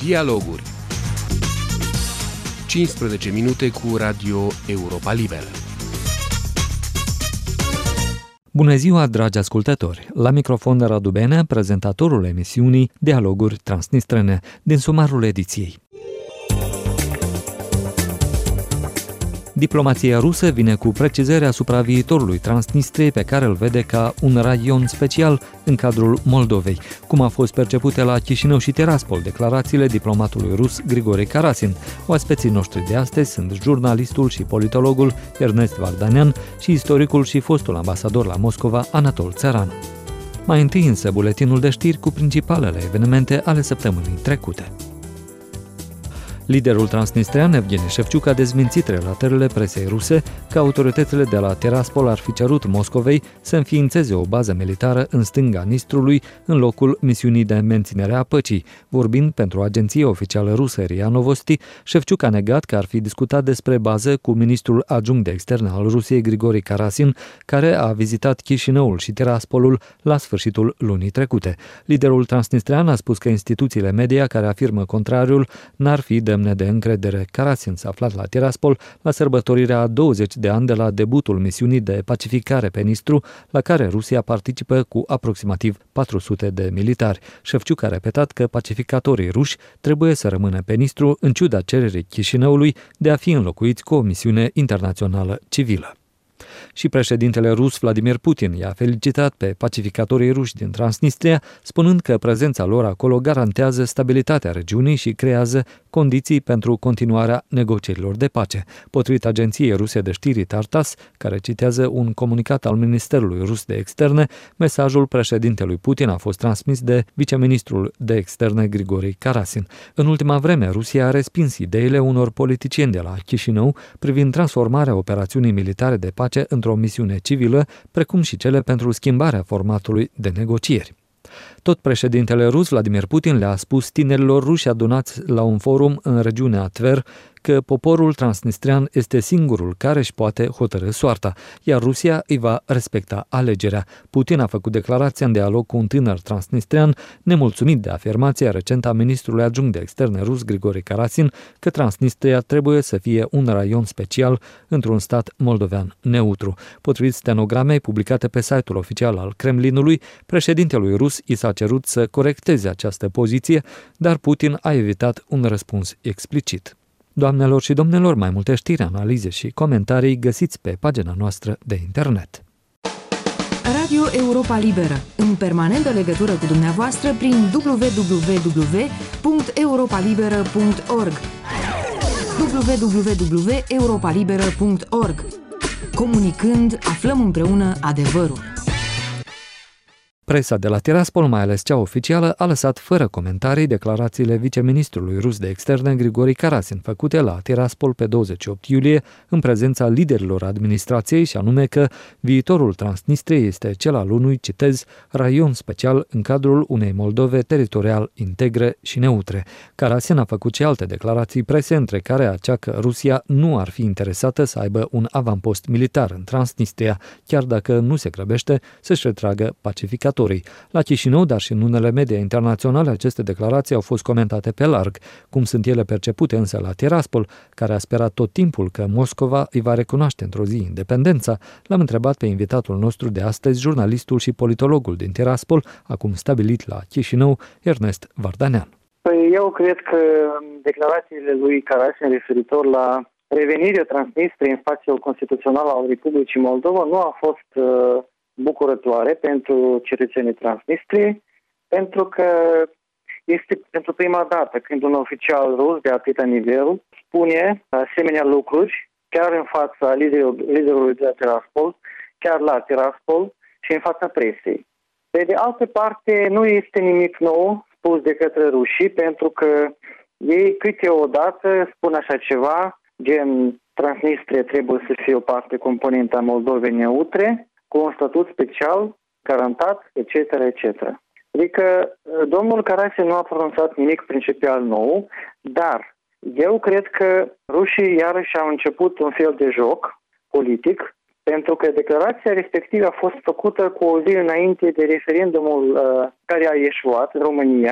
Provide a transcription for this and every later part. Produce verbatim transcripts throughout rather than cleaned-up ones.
Dialoguri. cincisprezece minute cu Radio Europa Liberă. Bună ziua, dragi ascultători! La microfon Radu Benea, prezentatorul emisiunii Dialoguri Transnistrene, din sumarul ediției. Diplomația rusă vine cu precizări asupra viitorului Transnistriei, pe care îl vede ca un raion special în cadrul Moldovei, cum a fost percepute la Chișinău și Tiraspol declarațiile diplomatului rus Grigore Karasin. Oaspeții noștri de astăzi sunt jurnalistul și politologul Ernest Vardanean și istoricul și fostul ambasador la Moscova Anatol Țăranu. Mai întâi însă buletinul de știri cu principalele evenimente ale săptămânii trecute. Liderul transnistrian Evgeni Șefciuc a dezmințit relatările presei ruse că autoritățile de la Tiraspol ar fi cerut Moscovei să înființeze o bază militară în stânga Nistrului în locul misiunii de menținere a păcii. Vorbind pentru agenția oficială rusă R I A Novosti, Șefciuc a negat că ar fi discutat despre bază cu ministrul adjunct de externe al Rusiei Grigore Karasin, care a vizitat Chișinăul și Tiraspolul la sfârșitul lunii trecute. Liderul transnistrian a spus că instituțiile media care afirmă contrariul n-ar fi de de încredere. Karasin s-a aflat la Tiraspol la sărbătorirea a douăzeci de ani de la debutul misiunii de pacificare pe Nistru, la care Rusia participă cu aproximativ patru sute de militari. Șefciuc a repetat că pacificatorii ruși trebuie să rămână pe Nistru în ciuda cererii Chișinăului de a fi înlocuiți cu o misiune internațională civilă. Și președintele rus Vladimir Putin i-a felicitat pe pacificatorii ruși din Transnistria, spunând că prezența lor acolo garantează stabilitatea regiunii și creează condiții pentru continuarea negocierilor de pace. Potrivit agenției ruse de știri Tartas, care citează un comunicat al Ministerului Rus de Externe, mesajul președintelui Putin a fost transmis de viceministrul de externe Grigore Karasin. În ultima vreme, Rusia a respins ideile unor politicieni de la Chișinău privind transformarea operațiunii militare de pace într-o misiune civilă, precum și cele pentru schimbarea formatului de negocieri. Tot președintele rus Vladimir Putin le-a spus tinerilor ruși adunați la un forum în regiunea Tver că poporul transnistrian este singurul care își poate hotărî soarta, iar Rusia îi va respecta alegerea. Putin a făcut declarația în dialog cu un tânăr transnistrian, nemulțumit de afirmația recentă a ministrului adjunct de externe rus Grigore Karasin că Transnistria trebuie să fie un raion special într-un stat moldovean neutru. Potrivit stenogramei publicate pe site-ul oficial al Kremlinului, președintelui rus i s-a cerut să corecteze această poziție, dar Putin a evitat un răspuns explicit. Doamnelor și domnilor, mai multe știri, analize și comentarii găsiți pe pagina noastră de internet. Radio Europa Liberă, în permanentă legătură cu dumneavoastră prin w w w punct europa liberă punct org w w w punct europa liberă punct org. Comunicând, aflăm împreună adevărul. Presa de la Tiraspol, mai ales cea oficială, a lăsat fără comentarii declarațiile viceministrului rus de externe Grigore Karasin, făcute la Tiraspol pe douăzeci și opt iulie, în prezența liderilor administrației, și anume că viitorul Transnistriei este cel al unui, citez, raion special în cadrul unei Moldove teritorial integre și neutre. Karasin a făcut și alte declarații prese, între care acea că Rusia nu ar fi interesată să aibă un avampost militar în Transnistria, chiar dacă nu se grăbește să-și retragă pacificat. La Chișinău, dar și în unele media internaționale, aceste declarații au fost comentate pe larg. Cum sunt ele percepute însă la Tiraspol, care a sperat tot timpul că Moscova îi va recunoaște într-o zi independența, l-am întrebat pe invitatul nostru de astăzi, jurnalistul și politologul din Tiraspol, acum stabilit la Chișinău, Ernest Vardanean. Păi eu cred că declarațiile lui Karasin referitor la revenirea Transnistriei în spațiul constituțional al Republicii Moldova nu a fost uh, bucurătoare pentru cetățenii Transnistriei, pentru că este pentru prima dată când un oficial rus de atâta nivel spune asemenea lucruri chiar în fața liderului de la Tiraspol, chiar la Tiraspol și în fața presei. Pe de altă parte, nu este nimic nou spus de către rușii, pentru că ei câteodată spun așa ceva, gen Transnistria trebuie să fie o parte componentă a Moldovei neutre, cu un statut special, garantat, et cetera, et cetera. Adică domnul Karasin nu a pronunțat nimic principial nou, dar eu cred că rușii iarăși au început un fel de joc politic, pentru că declarația respectivă a fost făcută cu o zi înainte de referendumul uh, care a ieșuat în România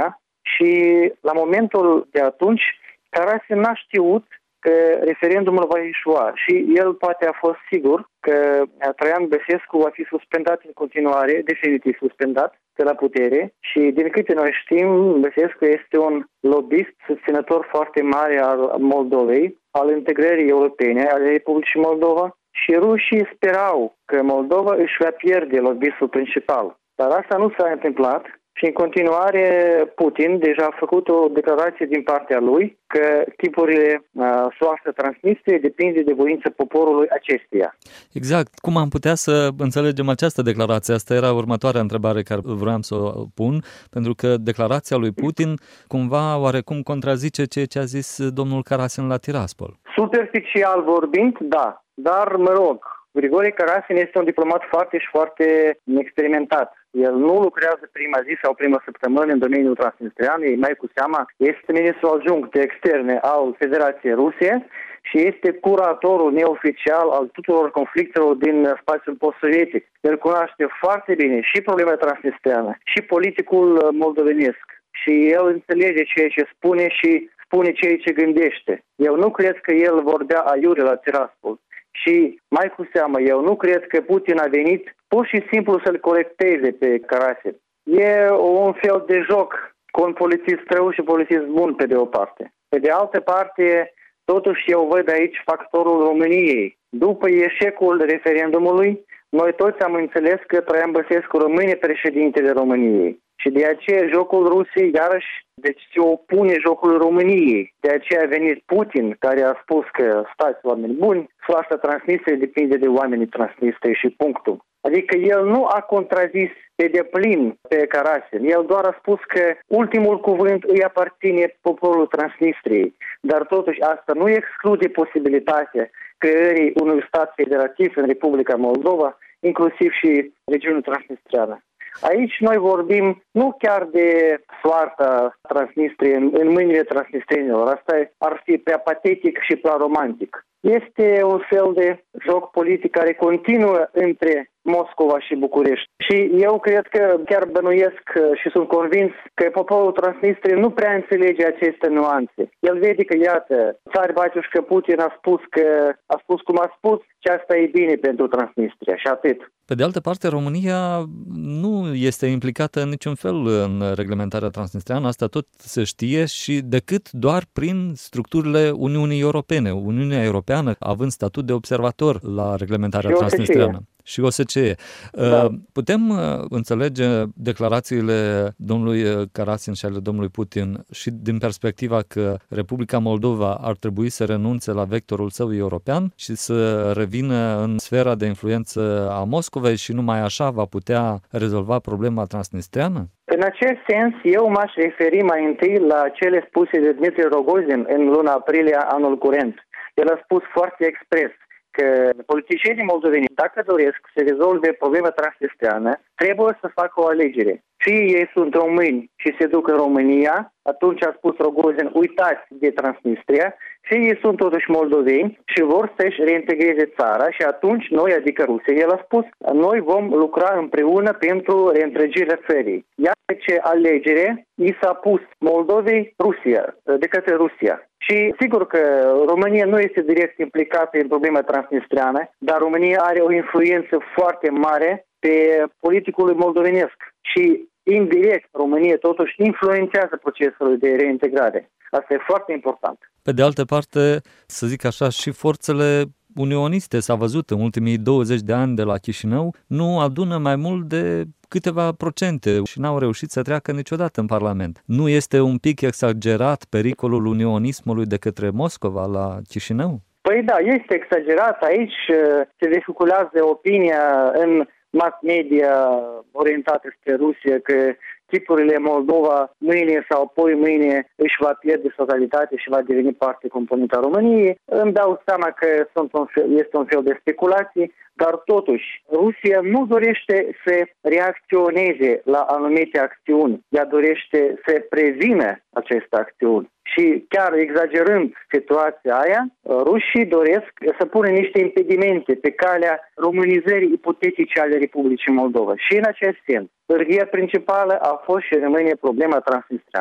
și la momentul de atunci Karasin n-a știut că referendumul va ieșua și el poate a fost sigur că Traian Băsescu va fi suspendat în continuare, definitiv suspendat de la putere și din câte noi știm, Băsescu este un lobbyist, susținător foarte mare al Moldovei, al integrării europene ale Republicii Moldova și rușii sperau că Moldova își va pierde lobbyistul principal. Dar asta nu s-a întâmplat. Și în continuare Putin deja a făcut o declarație din partea lui că tipurile uh, soartă Transnistriei depinde de voința poporului acesteia. Exact. Cum am putea să înțelegem această declarație? Asta era următoarea întrebare care vreau să o pun, pentru că declarația lui Putin cumva oarecum contrazice ceea ce a zis domnul Karasin la Tiraspol. Superficial vorbind, da. Dar, mă rog, Grigore Karasin este un diplomat foarte și foarte experimentat. El nu lucrează prima zi sau prima săptămână în domeniul transnistrian, mai cu seama este ministrul adjunct de externe al Federației Ruse și este curatorul neoficial al tuturor conflictelor din spațiul post-sovietic. El cunoaște foarte bine și problema transnistriană și politicul moldovenesc și el înțelege ceea ce spune și spune ceea ce gândește. Eu nu cred că el vorbea aiure la Tiraspol. Și mai cu seamă, eu nu cred că Putin a venit pur și simplu să-l corecteze pe Karasin. E un fel de joc cu un polițist rău și polițist bun pe de o parte. Pe de altă parte, totuși eu văd aici factorul României. După eșecul referendumului, noi toți am înțeles că Traian Băsescu rămâne președintele României. Și de aceea jocul Rusiei, iarăși, deci se opune jocul României. De aceea a venit Putin, care a spus că stați oameni buni, soarta Transnistriei depinde de oamenii Transnistriei și punctul. Adică el nu a contrazis pe deplin pe Karasin. El doar a spus că ultimul cuvânt îi aparține poporul Transnistriei. Dar totuși asta nu exclude posibilitatea creării unui stat federativ în Republica Moldova, inclusiv și regiunea transnistreană. Aici noi vorbim nu chiar de soarta Transnistriei în, în mâinile transnistrienilor. Asta ar fi prea patetic și prea romantic. Este un fel de joc politic care continuă între Moscova și București. Și eu cred că chiar bănuiesc și sunt convins că poporul Transnistriei nu prea înțelege aceste nuanțe. El vede că, iată, țar Batiușcă Putin a spus că a spus cum a spus și asta e bine pentru Transnistria și atât. Pe de altă parte, România nu este implicată în niciun fel în reglementarea transnistreană, asta tot se știe și decât doar prin structurile Uniunii Europene. Uniunea Europeană având statut de observator la reglementarea transnistreană. Și O S C E. Da. Putem înțelege declarațiile domnului Karasin și ale domnului Putin și din perspectiva că Republica Moldova ar trebui să renunțe la vectorul său european și să revină în sfera de influență a Moscovei și numai așa va putea rezolva problema transnistreană? În acest sens, eu m-aș referi mai întâi la cele spuse de Dmitri Rogozin în luna aprilie anul curent. El a spus foarte expres că politicienii moldoveni, dacă doresc să rezolve problema transnistreană, trebuie să facă o alegere. Fie ei sunt români și se duc în România, atunci a spus Rogozin, uitați de Transnistria, fie ei sunt totuși moldoveni și vor să-și reintegreze țara și atunci noi, adică Rusia, el a spus, noi vom lucra împreună pentru reîntregirea țării. Iată ce alegere i s-a pus Moldovei Rusia, de către Rusia. Și sigur că România nu este direct implicată în problema transnistreană, dar România are o influență foarte mare pe politicul moldovenesc și indirect România totuși influențează procesul de reintegrare. Asta e foarte important. Pe de altă parte, să zic așa, și forțele unioniste, s-a văzut în ultimii douăzeci de ani de la Chișinău, nu adună mai mult de câteva procente și n-au reușit să treacă niciodată în Parlament. Nu este un pic exagerat pericolul unionismului de către Moscova la Chișinău? Păi da, este exagerat. Aici se vehiculează opinia în mass media orientată spre Rusia că tipurile Moldova mâine sau apoi mâine își va pierde totalitatea și va deveni parte componentă a României. Îmi dau seama că sunt un fel, este un fel de speculații, dar totuși Rusia nu dorește să reacționeze la anumite acțiuni, ea dorește să prevină aceste acțiuni. Și chiar exagerând situația aia, rușii doresc să pună niște impedimente pe calea românizării ipotetice ale Republicii Moldova. Și în acest sens, pârghia principală a fost și rămâne problema transnistreană.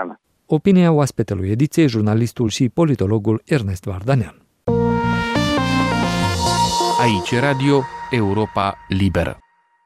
Opinia oaspetelui ediției, jurnalistul și politologul Ernest Vardanean. Aici Radio Europa Liberă.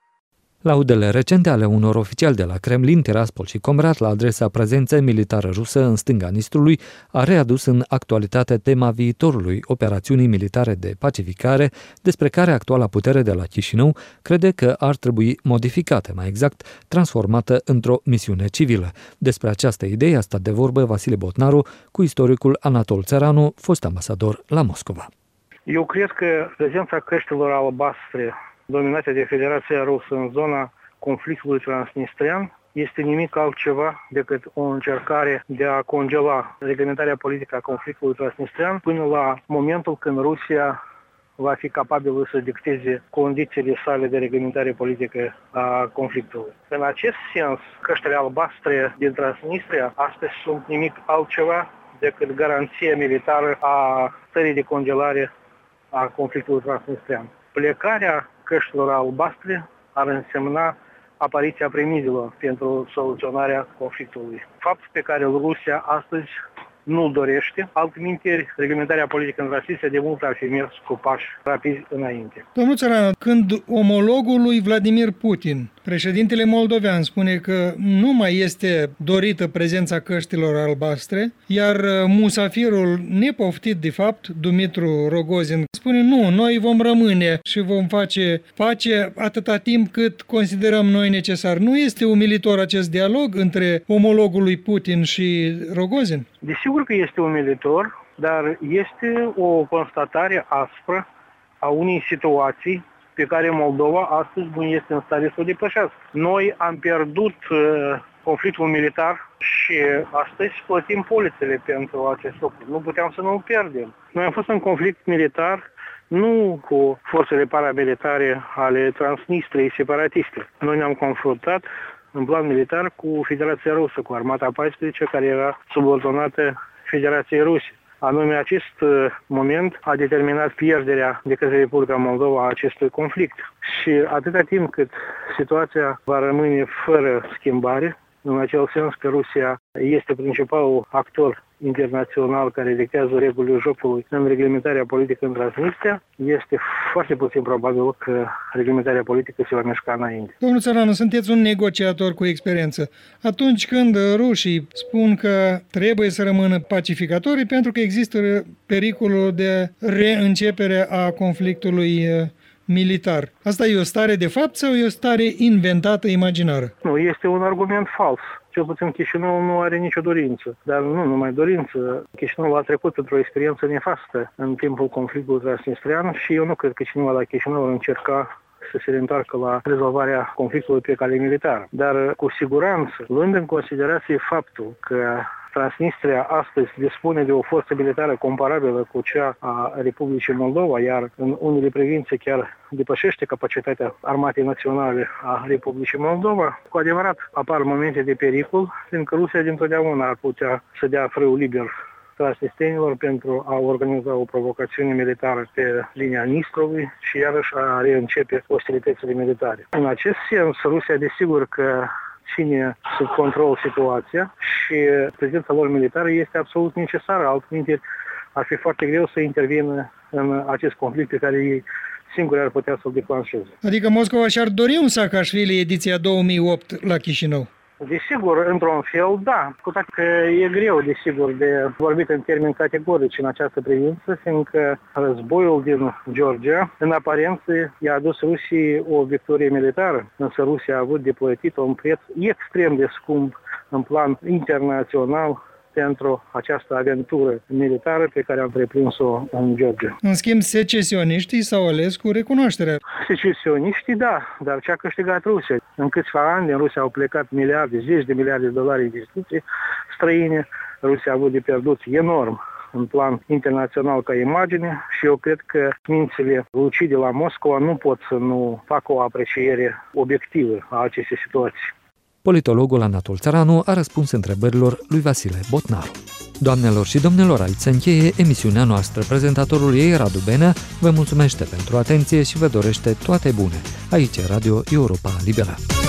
Laudele recente ale unor oficiali de la Kremlin, Tiraspol și Comrat la adresa prezenței militare rusă în stânga Nistrului a readus în actualitate tema viitorului operațiunii militare de pacificare, despre care actuala putere de la Chișinău crede că ar trebui modificată, mai exact, transformată într-o misiune civilă. Despre această idee a stat de vorbă Vasile Botnaru cu istoricul Anatol Țăranu, fost ambasador la Moscova. Eu cred că prezența căștilor albastre dominate de Federația Rusă în zona conflictului transnistrian este nimic altceva decât o încercare de a congela reglementarea politică a conflictului transnistrian până la momentul când Rusia va fi capabilă să dicteze condițiile sale de reglementare politică a conflictului. În acest sens, căștile albastre din Transnistria astăzi sunt nimic altceva decât garanția militară a stării de congelare a conflictului transnistrian. Plecarea căștilor albastre ar însemna apariția premizelor pentru soluționarea conflictului. Fapt pe care Rusia astăzi nu dorește, altminteri, reglementarea politică în Transnistria de mult ar fi mers cu pași rapizi înainte. Domnul Țăranu, când omologul lui Vladimir Putin, președintele moldovean, spune că nu mai este dorită prezența căștilor albastre, iar musafirul nepoftit de fapt, Dumitru Rogozin, spune nu, noi vom rămâne și vom face pace atâta timp cât considerăm noi necesar. Nu este umilitor acest dialog între omologul lui Putin și Rogozin? Desigur că este umilitor, dar este o constatare aspră a unei situații pe care Moldova astăzi nu este în stare să o depășească. Noi am pierdut uh, conflictul militar și astăzi plătim polițele pentru acest lucru. Nu puteam să nu-l pierdem. Noi am fost în conflict militar nu cu forțele paramilitare ale Transnistriei separatiste. Noi ne-am confruntat în plan militar cu Federația Rusă, cu Armata a paisprezece, care era subordonată Federației Ruse. Anume, acest moment a determinat pierderea de către Republica Moldova a acestui conflict. Și atâta timp cât situația va rămâne fără schimbare, în acel sens că Rusia este principalul actor internațional care dictează regulile jocului în reglementarea politică în Transnistria, este foarte puțin probabil că reglementarea politică se va mișca înainte. Domnul Țăranu, sunteți un negociator cu experiență. Atunci când rușii spun că trebuie să rămână pacificatori pentru că există pericolul de reîncepere a conflictului militar. Asta e o stare de fapt sau e o stare inventată, imaginară? Nu, este un argument fals. Cel puțin Chișinău nu are nicio dorință. Dar nu numai dorință. Chișinău a trecut într-o experiență nefastă în timpul conflictului transnistrian și eu nu cred că cineva la Chișinău ar încerca să se reîntoarcă la rezolvarea conflictului pe cale militară. Dar cu siguranță, luând în considerație faptul că Transnistria astăzi dispune de o forță militară comparabilă cu cea a Republicii Moldova, iar în unele privințe chiar depășește capacitatea Armatei Naționale a Republicii Moldova, cu adevărat apar momente de pericol, fiindcă Rusia dintotdeauna ar putea să dea frâul liber transnistenilor pentru a organiza o provocațiune militară pe linia Nistrului și iarăși a reîncepe ostilitățile militare. În acest sens, Rusia desigur că ține sub control situația și prezența lor militară este absolut necesară, altminteri ar fi foarte greu să intervină în acest conflict pe care ei singuri ar putea să-l declanșeze. Adică Moscova și-ar dori un Saakashvili ediția două mii opt la Chișinău? Desigur, într-un fel, da. Cu toate că e greu, desigur, de vorbit în termeni categorici în această privință, fiindcă războiul din Georgia, în aparență, i-a adus Rusiei o victorie militară, însă Rusia a avut de plătit un preț extrem de scump în plan internațional pentru această aventură militară pe care am întreprins-o în Georgia. În schimb, secesioniștii s-au ales cu recunoașterea. Secesioniștii, da, dar ce a câștigat Rusia? În câțiva ani din Rusia au plecat miliarde, zeci de miliarde de dolari investiții străine. Rusia a avut de pierdut enorm în plan internațional ca imagine și eu cred că mințile lucide la Moscova nu pot să nu facă o apreciere obiectivă a acestei situații. Politologul Anatol Țăranu a răspuns întrebărilor lui Vasile Botnaru. Doamnelor și domnilor, aici se încheie emisiunea noastră. Prezentatorul ei, Radu Benea, vă mulțumește pentru atenție și vă dorește toate bune. Aici Radio Europa Liberă.